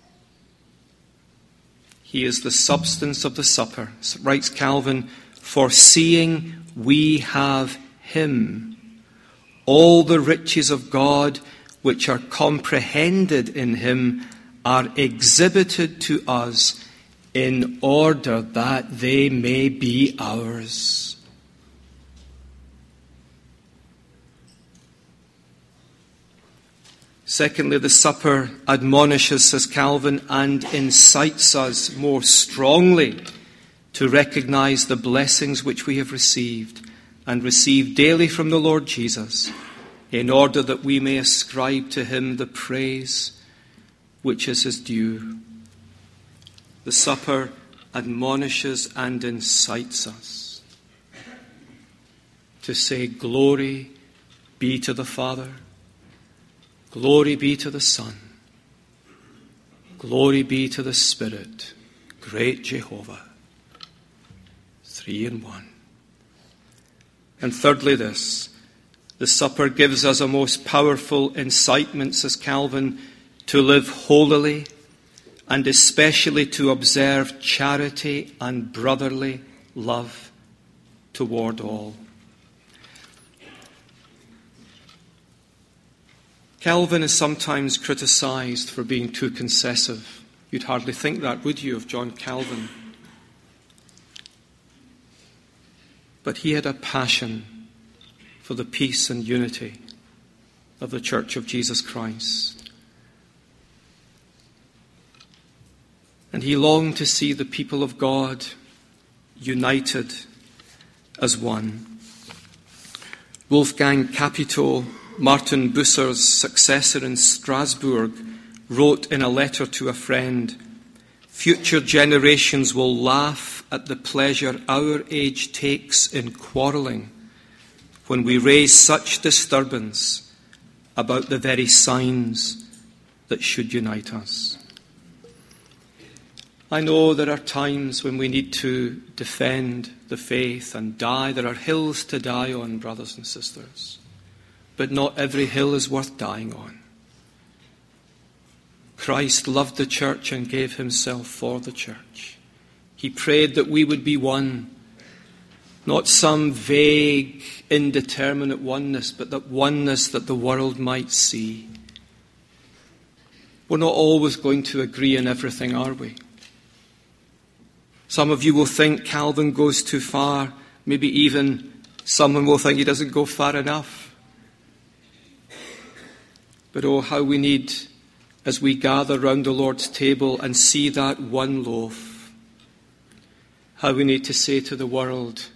He is the substance of the supper. Writes Calvin, for seeing we have him, all the riches of God which are comprehended in him are exhibited to us in order that they may be ours. Secondly, the supper admonishes, says Calvin, and incites us more strongly to recognize the blessings which we have received and receive daily from the Lord Jesus, in order that we may ascribe to him the praise which is his due. The supper admonishes and incites us to say, glory be to the Father, glory be to the Son, glory be to the Spirit, great Jehovah, three in one. And thirdly this, the supper gives us a most powerful incitement, says Calvin, to live holily and especially to observe charity and brotherly love toward all. Calvin is sometimes criticized for being too concessive. You'd hardly think that, would you, of John Calvin? But he had a passion for the peace and unity of the Church of Jesus Christ. And he longed to see the people of God united as one. Wolfgang Capito, Martin Bucer's successor in Strasbourg, wrote in a letter to a friend, future generations will laugh at the pleasure our age takes in quarrelling when we raise such disturbance about the very signs that should unite us. I know there are times when we need to defend the faith and die. There are hills to die on, brothers and sisters. But not every hill is worth dying on. Christ loved the church and gave himself for the church. He prayed that we would be one, not some vague, indeterminate oneness, but that oneness that the world might see. We're not always going to agree on everything, are we? Some of you will think Calvin goes too far. Maybe even someone will think he doesn't go far enough. But oh, how we need, as we gather round the Lord's table and see that one loaf, how we need to say to the world,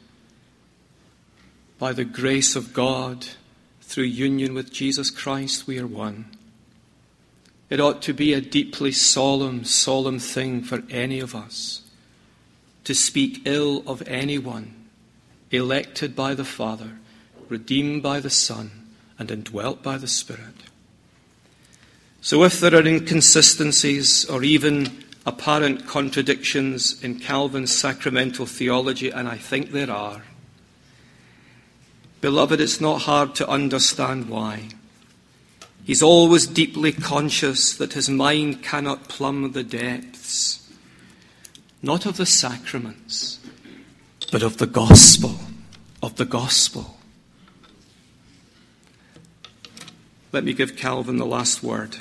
by the grace of God, through union with Jesus Christ, we are one. It ought to be a deeply solemn, solemn thing for any of us to speak ill of anyone elected by the Father, redeemed by the Son, and indwelt by the Spirit. So if there are inconsistencies or even apparent contradictions in Calvin's sacramental theology, and I think there are, beloved, it's not hard to understand why. He's always deeply conscious that his mind cannot plumb the depths, not of the sacraments, but of the gospel, of the gospel. Let me give Calvin the last word.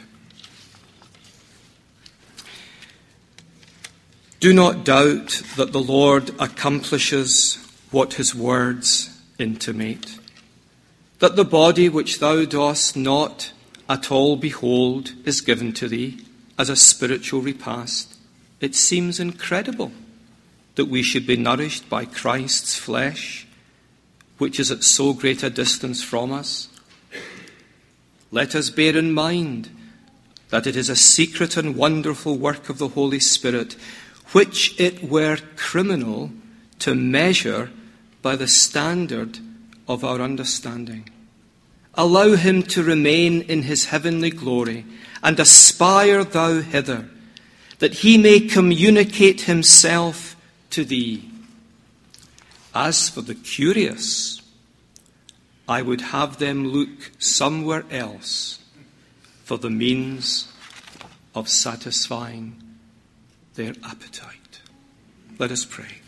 Do not doubt that the Lord accomplishes what his words intimate, that the body which thou dost not at all behold is given to thee as a spiritual repast. It seems incredible that we should be nourished by Christ's flesh, which is at so great a distance from us. Let us bear in mind that it is a secret and wonderful work of the Holy Spirit, which it were criminal to measure by the standard of our understanding. Allow him to remain in his heavenly glory, and aspire thou hither, that he may communicate himself to thee. As for the curious, I would have them look somewhere else for the means of satisfying their appetite. Let us pray.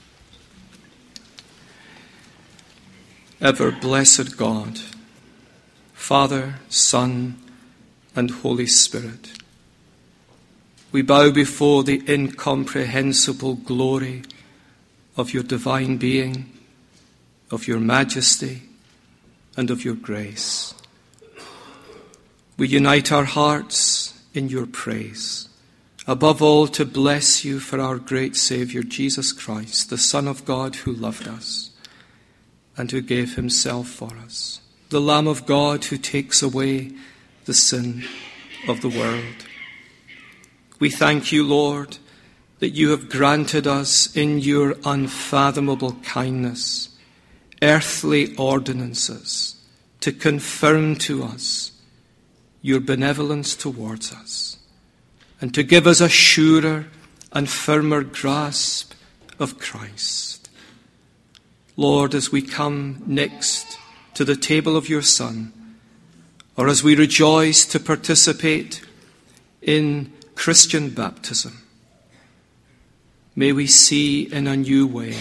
Ever blessed God, Father, Son, and Holy Spirit, we bow before the incomprehensible glory of your divine being, of your majesty, and of your grace. We unite our hearts in your praise, above all to bless you for our great Saviour, Jesus Christ, the Son of God, who loved us and who gave himself for us, the Lamb of God who takes away the sin of the world. We thank you, Lord, that you have granted us in your unfathomable kindness earthly ordinances to confirm to us your benevolence towards us and to give us a surer and firmer grasp of Christ. Lord, as we come next to the table of your Son, or as we rejoice to participate in Christian baptism, may we see in a new way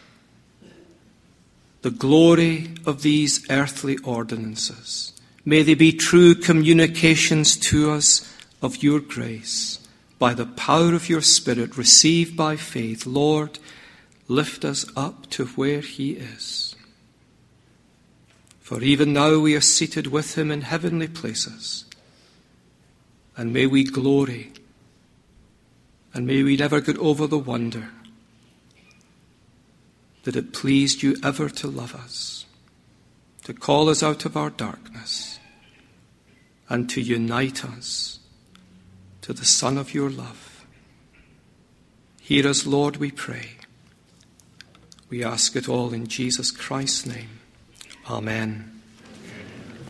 the glory of these earthly ordinances. May they be true communications to us of your grace by the power of your Spirit received by faith. Lord, lift us up to where he is. For even now we are seated with him in heavenly places. And may we glory, and may we never get over the wonder that it pleased you ever to love us, to call us out of our darkness, and to unite us to the Son of your love. Hear us, Lord, we pray. We ask it all in Jesus Christ's name. Amen.